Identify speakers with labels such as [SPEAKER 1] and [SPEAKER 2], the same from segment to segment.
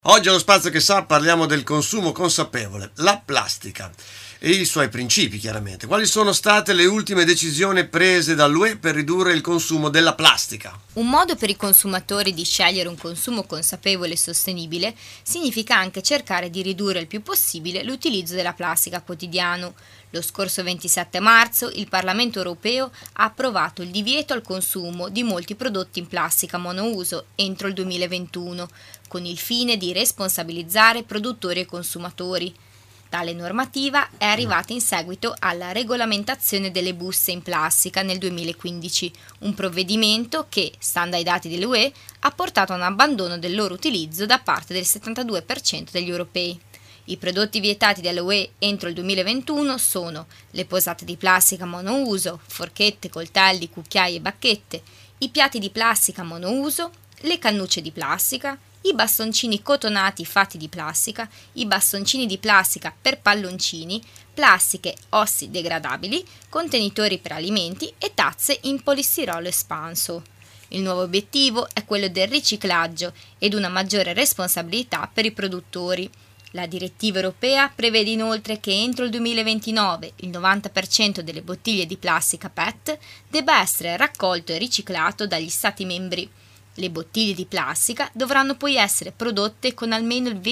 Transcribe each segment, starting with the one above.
[SPEAKER 1] Oggi allo Spazio che sa parliamo del consumo consapevole, la plastica e i suoi principi chiaramente. Quali sono state le ultime decisioni prese dall'UE per ridurre il consumo della plastica?
[SPEAKER 2] Un modo per i consumatori di scegliere un consumo consapevole e sostenibile significa anche cercare di ridurre il più possibile l'utilizzo della plastica quotidiano. Lo scorso 27 marzo il Parlamento europeo ha approvato il divieto al consumo di molti prodotti in plastica monouso entro il 2021, con il fine di responsabilizzare produttori e consumatori. Tale normativa è arrivata in seguito alla regolamentazione delle buste in plastica nel 2015, un provvedimento che, stando ai dati dell'UE, ha portato a un abbandono del loro utilizzo da parte del 72% degli europei. I prodotti vietati dall'UE entro il 2021 sono le posate di plastica monouso, forchette, coltelli, cucchiai e bacchette, i piatti di plastica monouso, le cannucce di plastica, i bastoncini cotonati fatti di plastica, i bastoncini di plastica per palloncini, plastiche ossidegradabili, contenitori per alimenti e tazze in polistirolo espanso. Il nuovo obiettivo è quello del riciclaggio ed una maggiore responsabilità per i produttori. La direttiva europea prevede inoltre che entro il 2029 il 90% delle bottiglie di plastica PET debba essere raccolto e riciclato dagli Stati membri. Le bottiglie di plastica dovranno poi essere prodotte con almeno il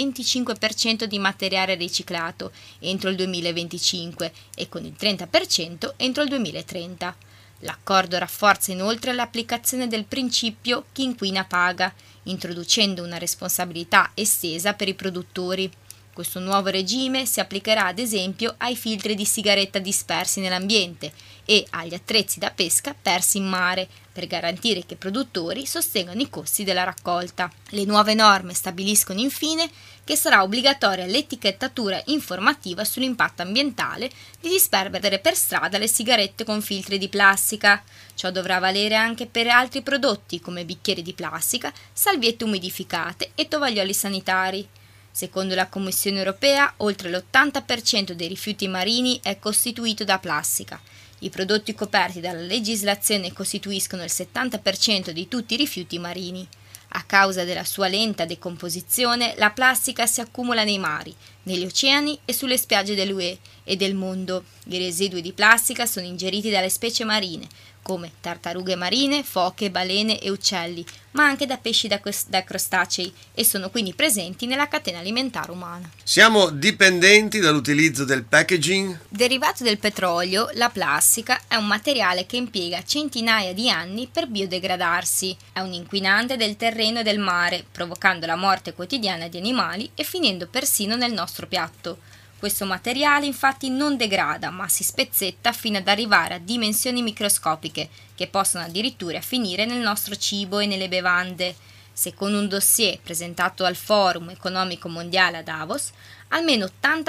[SPEAKER 2] 25% di materiale riciclato entro il 2025 e con il 30% entro il 2030. L'accordo rafforza inoltre l'applicazione del principio chi inquina paga, introducendo una responsabilità estesa per i produttori. Questo nuovo regime si applicherà ad esempio ai filtri di sigaretta dispersi nell'ambiente e agli attrezzi da pesca persi in mare, per garantire che i produttori sostengano i costi della raccolta. Le nuove norme stabiliscono infine che sarà obbligatoria l'etichettatura informativa sull'impatto ambientale di disperdere per strada le sigarette con filtri di plastica. Ciò dovrà valere anche per altri prodotti come bicchieri di plastica, salviette umidificate e tovaglioli sanitari. Secondo la Commissione europea, oltre l'80% dei rifiuti marini è costituito da plastica. I prodotti coperti dalla legislazione costituiscono il 70% di tutti i rifiuti marini. A causa della sua lenta decomposizione, la plastica si accumula nei mari, negli oceani e sulle spiagge dell'UE e del mondo. I residui di plastica sono ingeriti dalle specie marine, come tartarughe marine, foche, balene e uccelli, ma anche da pesci da crostacei e sono quindi presenti nella catena alimentare umana.
[SPEAKER 1] Siamo dipendenti dall'utilizzo del packaging?
[SPEAKER 2] Derivato del petrolio, la plastica è un materiale che impiega centinaia di anni per biodegradarsi. È un inquinante del terreno e del mare, provocando la morte quotidiana di animali e finendo persino nel nostro piatto. Questo materiale infatti non degrada, ma si spezzetta fino ad arrivare a dimensioni microscopiche, che possono addirittura finire nel nostro cibo e nelle bevande. Secondo un dossier presentato al Forum Economico Mondiale a Davos, almeno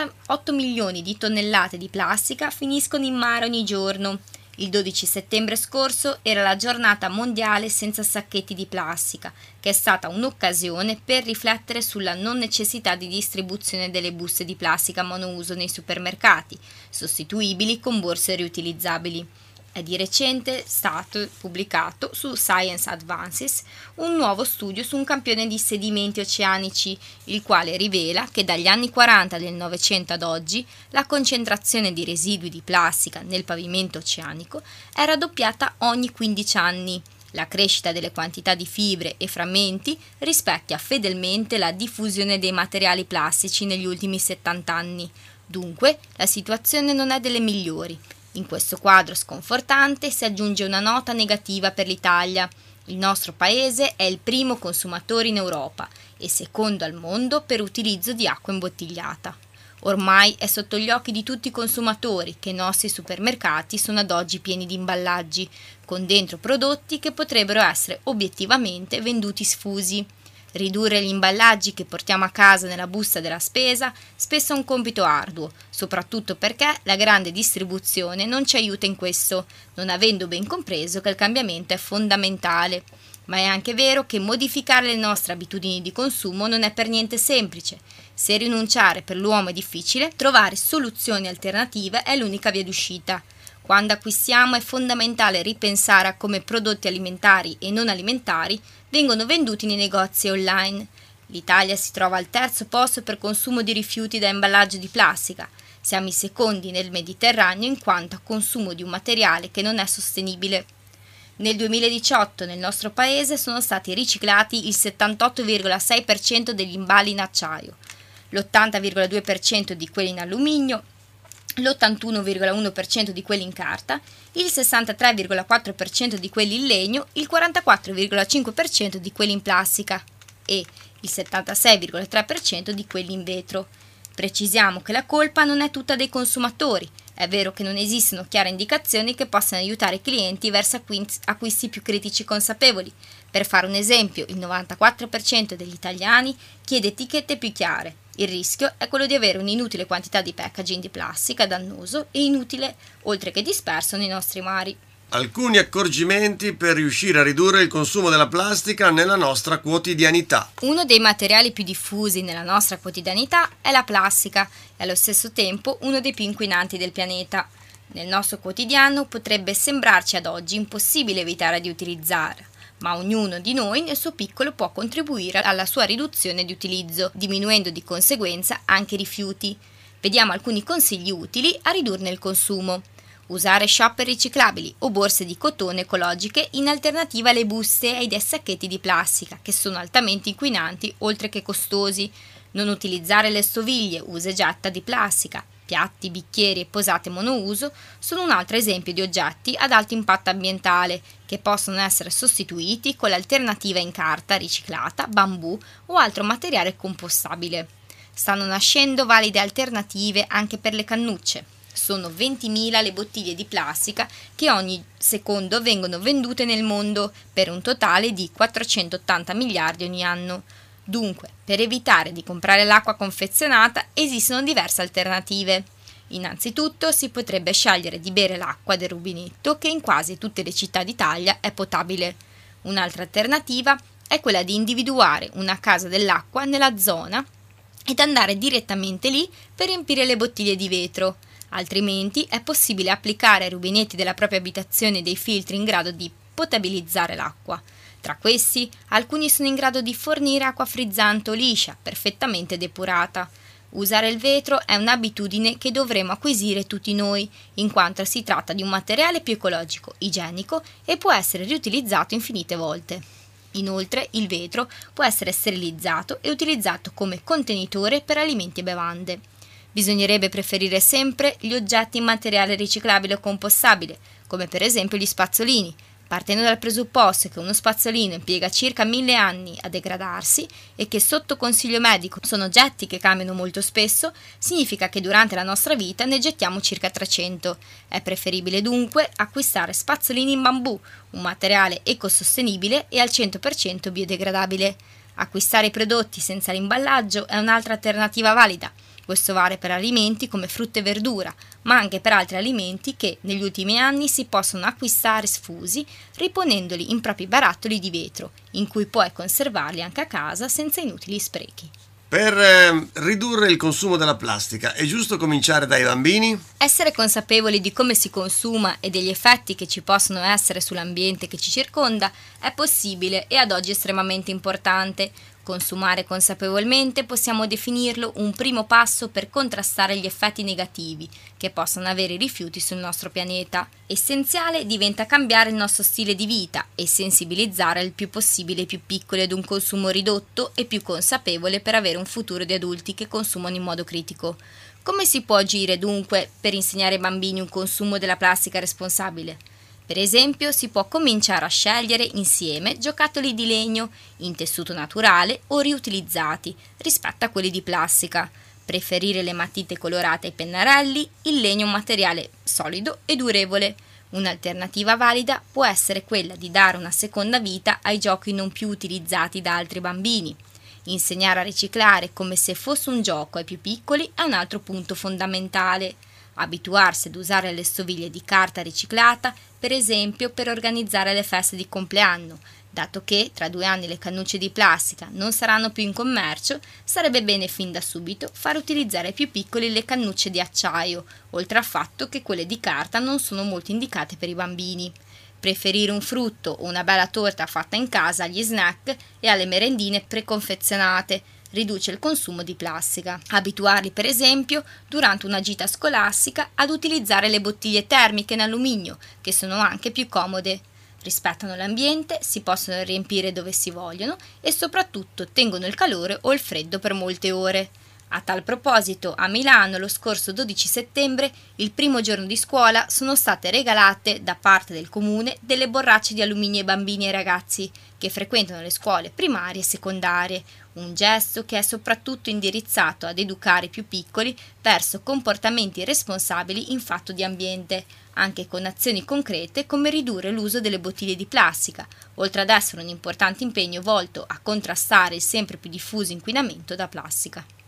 [SPEAKER 2] 88 milioni di tonnellate di plastica finiscono in mare ogni giorno. Il 12 settembre scorso era la giornata mondiale senza sacchetti di plastica, che è stata un'occasione per riflettere sulla non necessità di distribuzione delle buste di plastica monouso nei supermercati, sostituibili con borse riutilizzabili. È di recente stato pubblicato su Science Advances un nuovo studio su un campione di sedimenti oceanici, il quale rivela che dagli anni 40 del Novecento ad oggi la concentrazione di residui di plastica nel pavimento oceanico è raddoppiata ogni 15 anni. La crescita delle quantità di fibre e frammenti rispecchia fedelmente la diffusione dei materiali plastici negli ultimi 70 anni. Dunque, la situazione non è delle migliori. In questo quadro sconfortante si aggiunge una nota negativa per l'Italia. Il nostro paese è il primo consumatore in Europa e secondo al mondo per utilizzo di acqua imbottigliata. Ormai è sotto gli occhi di tutti i consumatori che i nostri supermercati sono ad oggi pieni di imballaggi, con dentro prodotti che potrebbero essere obiettivamente venduti sfusi. Ridurre gli imballaggi che portiamo a casa nella busta della spesa spesso è un compito arduo, soprattutto perché la grande distribuzione non ci aiuta in questo, non avendo ben compreso che il cambiamento è fondamentale. Ma è anche vero che modificare le nostre abitudini di consumo non è per niente semplice. Se rinunciare per l'uomo è difficile, trovare soluzioni alternative è l'unica via d'uscita. Quando acquistiamo è fondamentale ripensare a come prodotti alimentari e non alimentari vengono venduti nei negozi online. L'Italia si trova al terzo posto per consumo di rifiuti da imballaggio di plastica. Siamo i secondi nel Mediterraneo in quanto a consumo di un materiale che non è sostenibile. Nel 2018 nel nostro paese sono stati riciclati il 78,6% degli imballi in acciaio, l'80,2% di quelli in alluminio, l'81,1% di quelli in carta, il 63,4% di quelli in legno, il 44,5% di quelli in plastica e il 76,3% di quelli in vetro. Precisiamo che la colpa non è tutta dei consumatori. È vero che non esistono chiare indicazioni che possano aiutare i clienti verso acquisti più critici e consapevoli. Per fare un esempio, il 94% degli italiani chiede etichette più chiare. Il rischio è quello di avere un'inutile quantità di packaging di plastica dannoso e inutile, oltre che disperso nei nostri mari.
[SPEAKER 1] Alcuni accorgimenti per riuscire a ridurre il consumo della plastica nella nostra quotidianità.
[SPEAKER 2] Uno dei materiali più diffusi nella nostra quotidianità è la plastica e allo stesso tempo uno dei più inquinanti del pianeta. Nel nostro quotidiano potrebbe sembrarci ad oggi impossibile evitare di utilizzarla, ma ognuno di noi nel suo piccolo può contribuire alla sua riduzione di utilizzo, diminuendo di conseguenza anche i rifiuti. Vediamo alcuni consigli utili a ridurne il consumo. Usare shopper riciclabili o borse di cotone ecologiche in alternativa alle buste e ai sacchetti di plastica, che sono altamente inquinanti oltre che costosi. Non utilizzare le stoviglie usa e getta di plastica. Piatti, bicchieri e posate monouso sono un altro esempio di oggetti ad alto impatto ambientale che possono essere sostituiti con l'alternativa in carta riciclata, bambù o altro materiale compostabile. Stanno nascendo valide alternative anche per le cannucce. Sono 20.000 le bottiglie di plastica che ogni secondo vengono vendute nel mondo per un totale di 480 miliardi ogni anno. Dunque, per evitare di comprare l'acqua confezionata esistono diverse alternative. Innanzitutto si potrebbe scegliere di bere l'acqua del rubinetto che in quasi tutte le città d'Italia è potabile. Un'altra alternativa è quella di individuare una casa dell'acqua nella zona ed andare direttamente lì per riempire le bottiglie di vetro. Altrimenti è possibile applicare ai rubinetti della propria abitazione dei filtri in grado di potabilizzare l'acqua. Tra questi, alcuni sono in grado di fornire acqua frizzante o liscia, perfettamente depurata. Usare il vetro è un'abitudine che dovremo acquisire tutti noi, in quanto si tratta di un materiale più ecologico, igienico e può essere riutilizzato infinite volte. Inoltre, il vetro può essere sterilizzato e utilizzato come contenitore per alimenti e bevande. Bisognerebbe preferire sempre gli oggetti in materiale riciclabile o compostabile, come per esempio gli spazzolini, partendo dal presupposto che uno spazzolino impiega circa 1000 anni a degradarsi e che sotto consiglio medico sono oggetti che cambiano molto spesso, significa che durante la nostra vita ne gettiamo circa 300. È preferibile dunque acquistare spazzolini in bambù, un materiale ecosostenibile e al 100% biodegradabile. Acquistare i prodotti senza l'imballaggio è un'altra alternativa valida. Questo vale per alimenti come frutta e verdura, ma anche per altri alimenti che negli ultimi anni si possono acquistare sfusi, riponendoli in propri barattoli di vetro, in cui puoi conservarli anche a casa senza inutili sprechi.
[SPEAKER 1] Per ridurre il consumo della plastica è giusto cominciare dai bambini?
[SPEAKER 2] Essere consapevoli di come si consuma e degli effetti che ci possono essere sull'ambiente che ci circonda è possibile e ad oggi estremamente importante. Consumare consapevolmente possiamo definirlo un primo passo per contrastare gli effetti negativi che possono avere i rifiuti sul nostro pianeta. Essenziale diventa cambiare il nostro stile di vita e sensibilizzare il più possibile i più piccoli ad un consumo ridotto e più consapevole per avere un futuro di adulti che consumano in modo critico. Come si può agire dunque per insegnare ai bambini un consumo della plastica responsabile? Per esempio, si può cominciare a scegliere insieme giocattoli di legno in tessuto naturale o riutilizzati rispetto a quelli di plastica. Preferire le matite colorate ai pennarelli, il legno è un materiale solido e durevole. Un'alternativa valida può essere quella di dare una seconda vita ai giochi non più utilizzati da altri bambini. Insegnare a riciclare come se fosse un gioco ai più piccoli è un altro punto fondamentale. Abituarsi ad usare le stoviglie di carta riciclata, per esempio per organizzare le feste di compleanno. Dato che tra 2 anni le cannucce di plastica non saranno più in commercio, sarebbe bene fin da subito far utilizzare ai più piccoli le cannucce di acciaio, oltre al fatto che quelle di carta non sono molto indicate per i bambini. preferire un frutto o una bella torta fatta in casa agli snack e alle merendine preconfezionate, riduce il consumo di plastica. Abituarli, per esempio, durante una gita scolastica ad utilizzare le bottiglie termiche in alluminio, che sono anche più comode. Rispettano l'ambiente, si possono riempire dove si vogliono e soprattutto tengono il calore o il freddo per molte ore. A tal proposito, a Milano lo scorso 12 settembre, il primo giorno di scuola, sono state regalate da parte del comune delle borracce di alluminio ai bambini e ragazzi che frequentano le scuole primarie e secondarie, un gesto che è soprattutto indirizzato ad educare i più piccoli verso comportamenti responsabili in fatto di ambiente, anche con azioni concrete come ridurre l'uso delle bottiglie di plastica, oltre ad essere un importante impegno volto a contrastare il sempre più diffuso inquinamento da plastica.